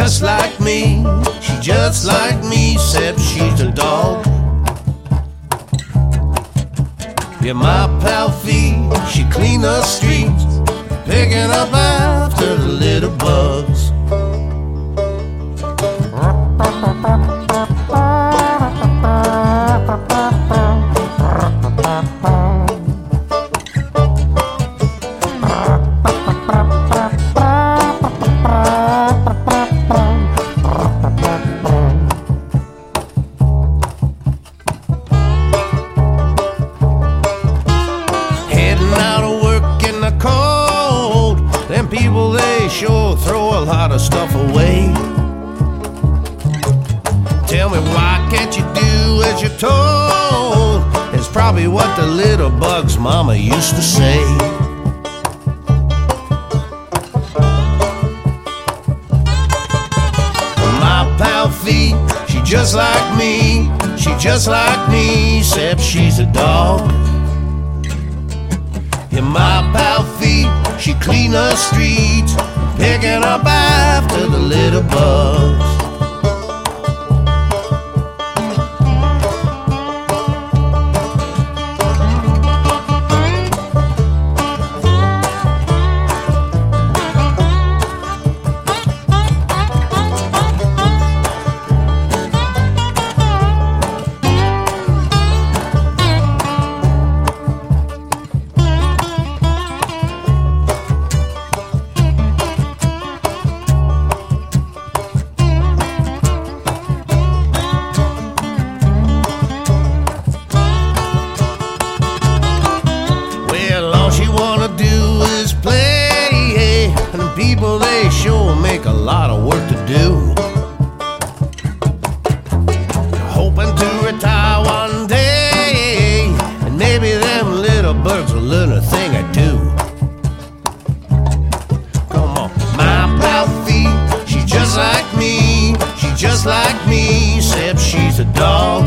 just like me. She just like me, except she's a dog. Yeah, my pal Fee, she clean the streets, picking up after the little bugs. People, they sure throw a lot of stuff away. Tell me, why can't you do as you're told? It's probably what the little bug's mama used to say. My pal Fee, she just like me. She just like me, except she's a dog. Yeah, my pal Fee, she clean the streets, picking up after the little bugs. People, they sure make a lot of work to do. Hoping to retire one day, and maybe them little birds will learn a thing or two. Come on, my pal Fee, she just like me. She just like me, except she's a dog.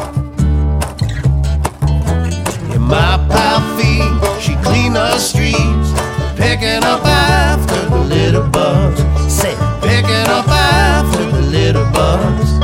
Yeah, my pal Fee, she clean the streets, picking up after the little bugs. Say, picking up after the little bugs.